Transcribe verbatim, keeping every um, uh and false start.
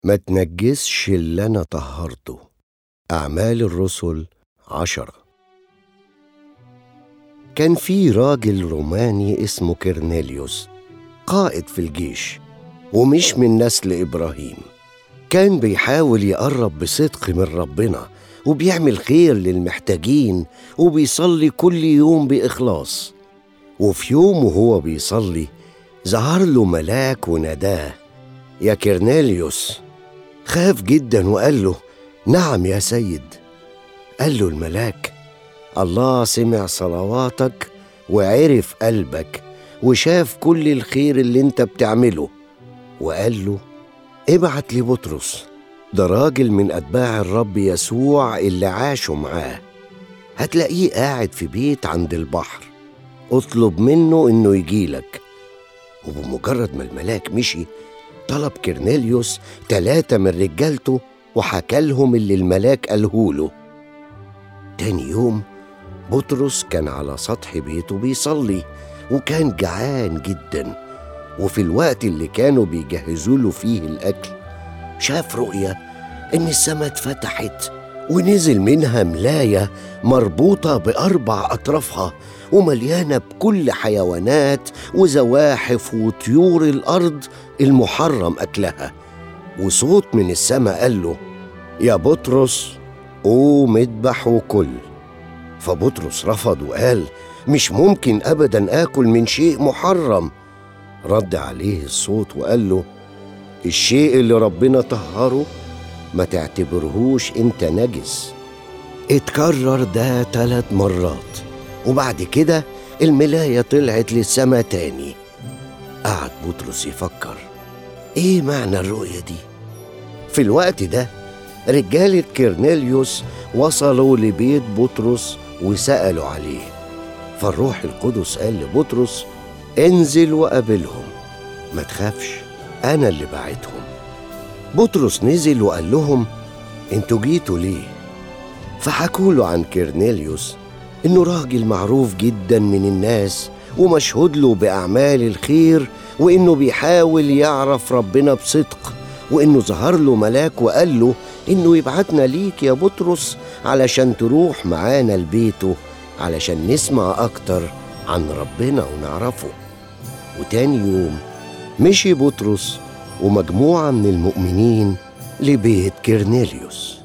ما تنجسش اللي أنا طهرته. أعمال الرسل عشرة. كان في راجل روماني اسمه كرنيليوس، قائد في الجيش ومش من نسل إبراهيم. كان بيحاول يقرب بصدق من ربنا وبيعمل خير للمحتاجين وبيصلي كل يوم بإخلاص. وفي يوم وهو بيصلي ظهر له ملاك وناداه: يا كرنيليوس. خاف جدا وقال له: نعم يا سيد. قال له الملاك: الله سمع صلواتك وعرف قلبك وشاف كل الخير اللي انت بتعمله، وقال له: ابعت لي بطرس، ده راجل من أتباع الرب يسوع اللي عاشوا معاه، هتلاقيه قاعد في بيت عند البحر، اطلب منه انه يجيلك. وبمجرد ما الملاك مشي طلب كرنيليوس تلاتة من رجالته وحكى لهم اللي الملاك قالهوله. تاني يوم بطرس كان على سطح بيته بيصلي وكان جعان جدا، وفي الوقت اللي كانوا بيجهزوا له فيه الأكل شاف رؤية إن السماء اتفتحت ونزل منها ملاية مربوطة بأربع أطرافها ومليانة بكل حيوانات وزواحف وطيور الأرض المحرم أكلها. وصوت من السماء قال له: يا بطرس قوم اذبح وكل. فبطرس رفض وقال: مش ممكن أبدا آكل من شيء محرم. رد عليه الصوت وقال له: الشيء اللي ربنا طهره ما تعتبرهوش انت نجس. اتكرر ده ثلاث مرات وبعد كده الملاية طلعت للسما تاني. قعد بطرس يفكر ايه معنى الرؤية دي. في الوقت ده رجالة كرنيليوس وصلوا لبيت بطرس وسألوا عليه، فالروح القدس قال لبطرس: انزل وقابلهم، ما تخافش أنا اللي بعتهم. بطرس نزل وقال لهم: انتوا جيتوا ليه؟ فحكوا له عن كرنيليوس إنه راجل معروف جدا من الناس ومشهود له بأعمال الخير، وإنه بيحاول يعرف ربنا بصدق، وإنه ظهر له ملاك وقال له إنه يبعتنا ليك يا بطرس علشان تروح معانا لبيته علشان نسمع أكتر عن ربنا ونعرفه. وتاني يوم مشي بطرس ومجموعة من المؤمنين لبيت كرنيليوس.